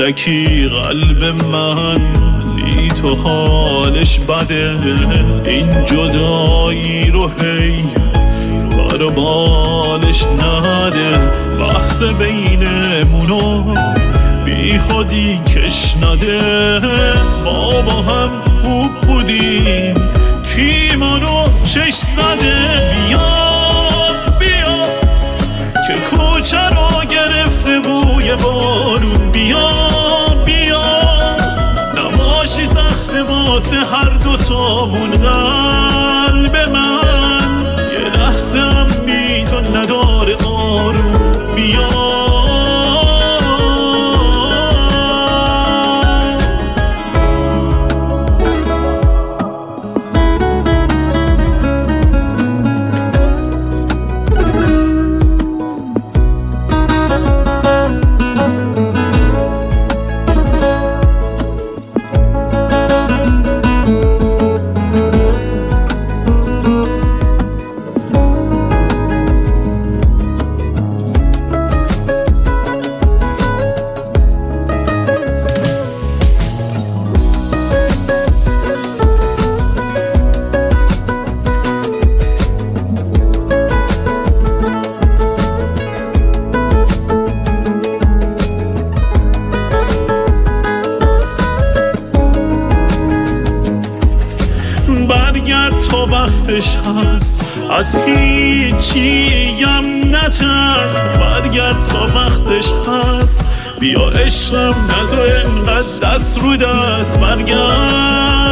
کودکی قلب من لی تو حالش بده، این جدایی رو هی بر بالش نده، بحث بینمونو بی خودی کش نده، ما با هم خوب بودیم کی منو چش زده. بیا بیا که کوچه رو گرفته بوی بارون، بیا بیا نباشی سخت واسه هر دوتامون. قلب من یه لحظه هم بی تو نداره آروم، بیا برگرد تا وقتش هست، از هیچیم نترس. برگرد تا وقتش هست، بیا عشقم نذار انقدر دست رو دست. برگرد